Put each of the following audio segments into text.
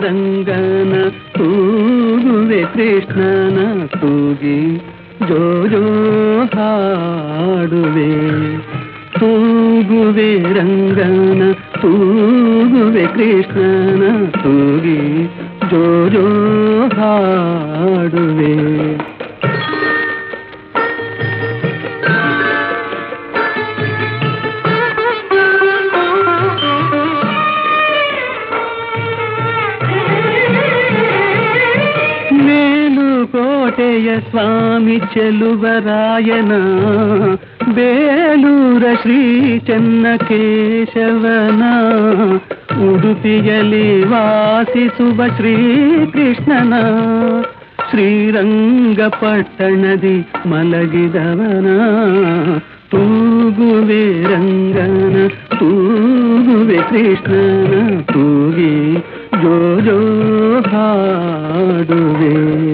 ರಂಗನ ತೂಗುವೆ ಕೃಷ್ಣನ ತೂಗಿ ಜೋ ಜೋ ಹಾಡುವೆ ತೂಗುವೆ ರಂಗನ ತೂಗುವೆ ಕೃಷ್ಣನ ತೂಗಿ ಜೋ ಜೋ ಹಾಡುವೆ ಕೋಟೆಯ ಸ್ವಾಮಿ ಚೆಲುವರಾಯನ ಬೇಲೂರ ಶ್ರೀ ಚೆನ್ನಕೇಶವನ ಉಡುಪಿಯಲ್ಲಿ ವಾಸಿಸುವ ಶ್ರೀಕೃಷ್ಣನ ಶ್ರೀರಂಗಪಟ್ಟಣದಿ ಮಲಗಿದವನ ತೂಗುವೆ ರಂಗನ ತೂಗುವೆ ಕೃಷ್ಣನ ತೂಗಿ ಜೋ ಜೋ ಹಾಡುವೆ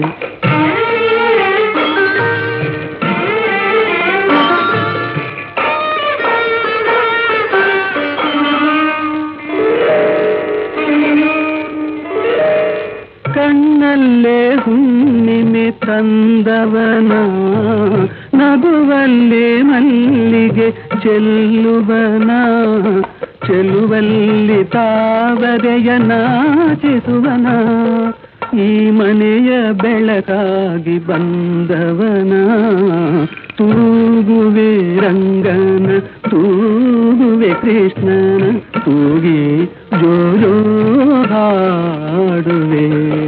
ಕಣ್ಣಲ್ಲೇ ಹುಣ್ಣಿಮೆ ತಂದವನ ನಗುವಲ್ಲೇ ಮಲ್ಲಿಗೆ ಚೆಲ್ಲುವನ ಚೆಲುವಲ್ಲಿ ತಾವರೆಯ ನಾಚಿಸುವನ ಈ ಮನೆಯ ಬೆಳಕಾಗಿ ಬಂದವನ ತೂಗುವೆ ರಂಗನ ತೂಗುವೆ ಕೃಷ್ಣನ ತೂಗಿ ಜೋ ಜೋ ಹಾಡುವೆ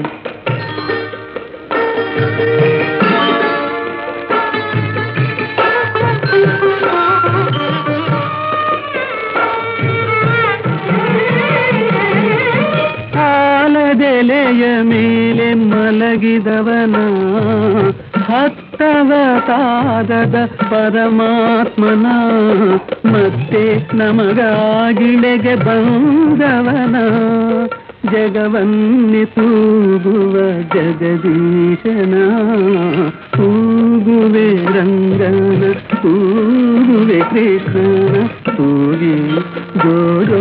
ಆಲದೆಲೆಯ ಮೇಲೆ ಮಲಗಿದವನ ಹತ್ತವತಾರದ ಪರಮಾತ್ಮನ ಮತ್ತೆ ನಮಗಾಗಿಳೆಗೆ ಬಂದವನ ಜಗವನ್ನಿ ತೂಗುವ ಜಗದೀಶನ ತೂಗುವೆ ರಂಗನ ತೂಗುವೆ ಕೃಷ್ಣನ ತೂಗಿ ಜೋ ಜೋ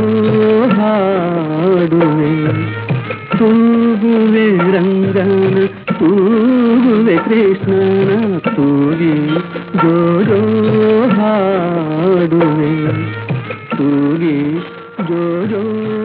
ಹಾಡುವೆ ತೂಗುವೆ ರಂಗನ ತೂಗುವೆ ಕೃಷ್ಣನ ತೂಗಿ ಜೋ ಜೋ ಹಾಡುವೆ ತೂಗಿ ಜೋ ಜೋ